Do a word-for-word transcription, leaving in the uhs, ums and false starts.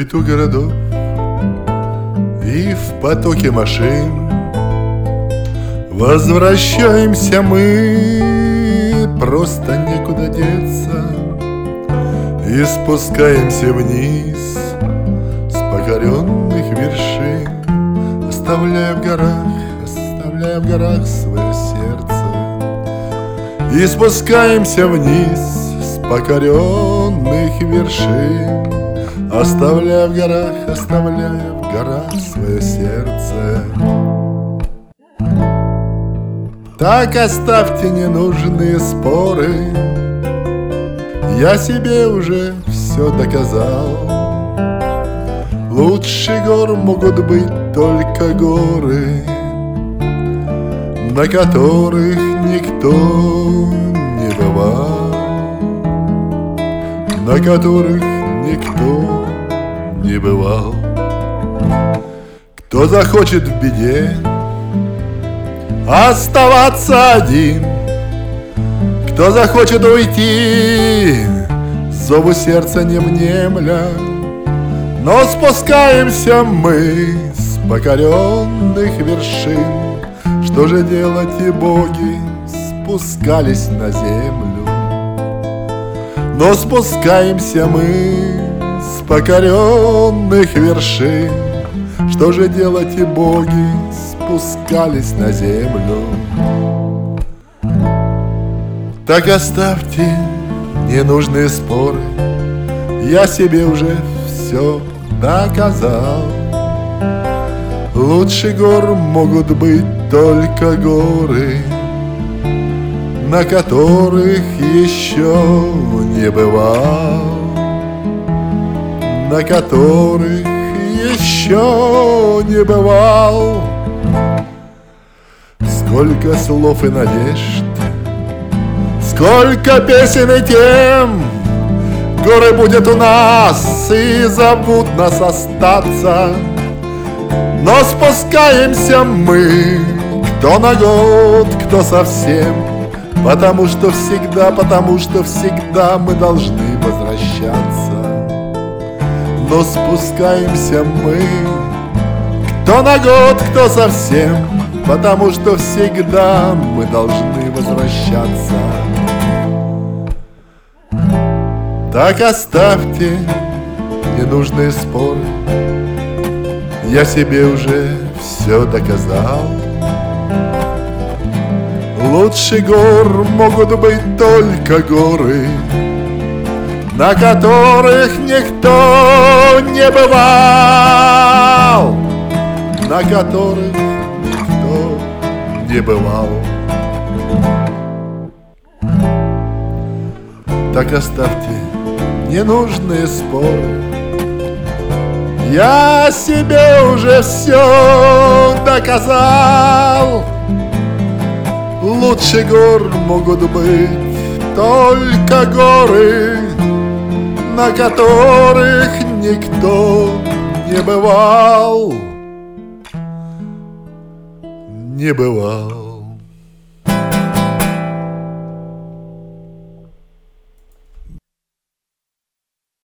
суету городов и в потоке машин возвращаемся мы, просто некуда деться, и спускаемся вниз с покоренных вершин, оставляя в горах, оставляя в горах свое сердце. И спускаемся вниз с покоренных вершин, оставляя в горах, оставляя в горах свое сердце. Так оставьте ненужные споры, я себе уже все доказал. Лучше гор могут быть только горы, на которых никто не бывал, на которых никто не бывал. Кто захочет в беде оставаться один, кто захочет уйти, зову сердца не внемля, но спускаемся мы с покоренных вершин. Что же делать, и боги спускались на землю, но спускаемся мы с покоренных вершин. Что же делать, и боги спускались на землю. Так оставьте ненужные споры, я себе уже все доказал. Лучше гор могут быть только горы, на которых еще не бывал, на которых еще не бывал. Сколько слов и надежд, сколько песен и тем, горы будет у нас и зовут нас остаться. Но спускаемся мы, кто на год, кто совсем, потому что всегда, потому что всегда мы должны возвращаться. Но спускаемся мы, кто на год, кто совсем, потому что всегда мы должны возвращаться. Так оставьте ненужные споры, я себе уже все доказал. Лучше гор могут быть только горы, на которых никто не бывал, на которых никто не бывал. Так оставьте ненужные споры, я себе уже все доказал. Лучше гор могут быть только горы, на которых никто не бывал, не бывал.